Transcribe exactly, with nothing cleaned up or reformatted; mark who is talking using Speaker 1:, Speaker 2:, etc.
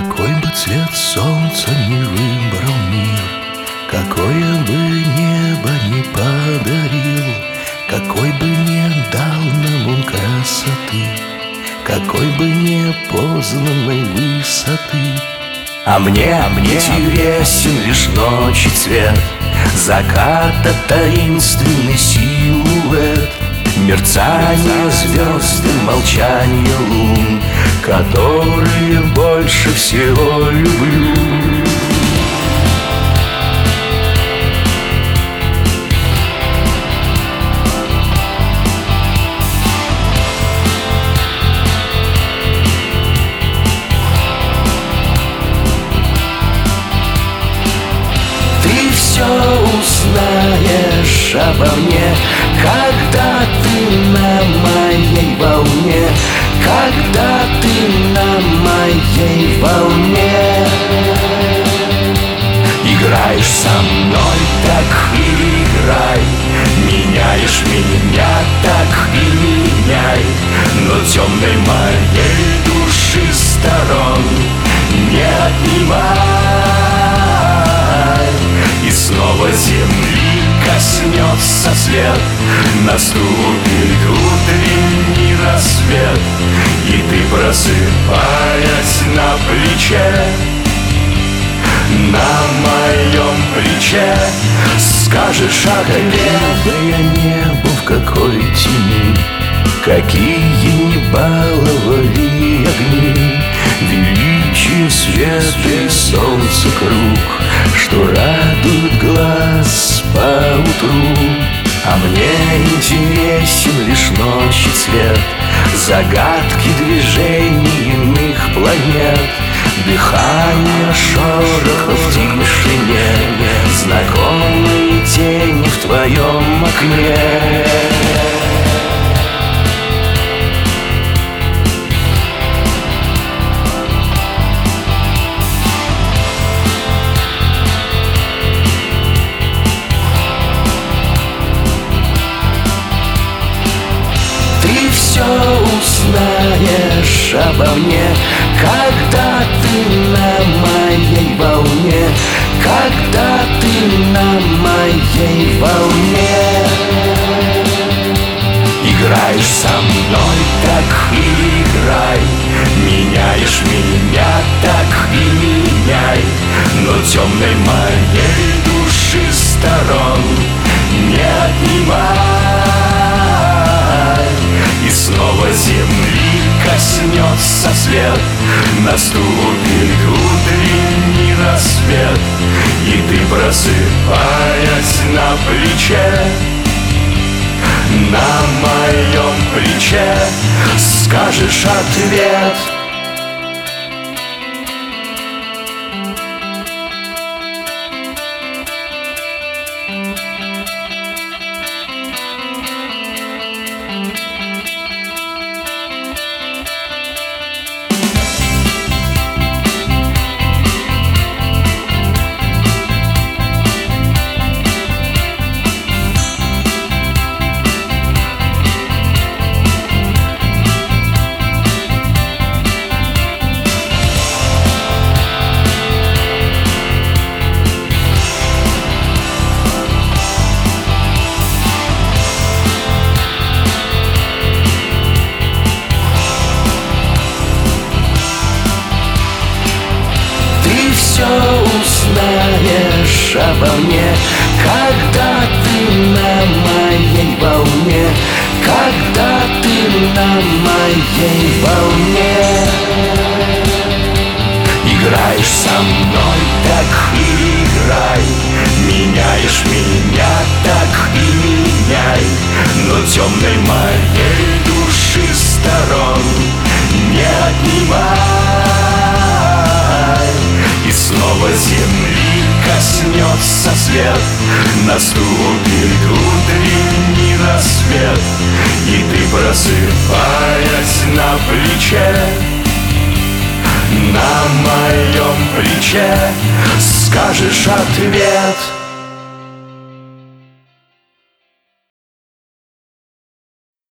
Speaker 1: Какой бы цвет солнца ни выбрал мир, какое бы небо ни подарил, какой бы не дал нам он красоты, какой бы не познанной высоты, а мне, а мне интересен лишь ночи цвет, заката таинственный силуэт, мерцание звезд и молчание лун, которые больше всего люблю. Ты все узнаешь обо мне, когда ты на моей волне, когда ты на моей волне. Играешь со мной, так и играй, меняешь меня, так и меняй, но темной моей души сторон не отнимай. И снова земли коснется свет, наступит утренний рассвет, и ты, просыпаясь на плече, на моем плече, скажешь ответ. Я не был в какой тени, какие не баловали огни, величие света и солнца круг, что радует глаз поутру. А мне интересен лишь ночи цвет, загадки движений иных планет, дыхание шорохов в тишине, знакомые тени в твоем окне. Все узнаешь обо мне, когда ты на моей волне, когда ты на моей волне. Играешь со мной, так и играй, меняешь меня, так и меняй, но темной моей души сторон не отнимай. И снова земли коснется свет, наступит утренний рассвет, и ты, просыпаясь на плече, на моем плече, скажешь ответ. Все узнаешь обо мне, когда ты на моей волне, когда ты на моей волне. Играешь со мной, так и играй, меняешь меня, так и меняй, но темной моей души сторон не отнимай. И снова земли коснется свет, наступит утренний рассвет, и ты, просыпаясь на плече, на моем плече, скажешь ответ.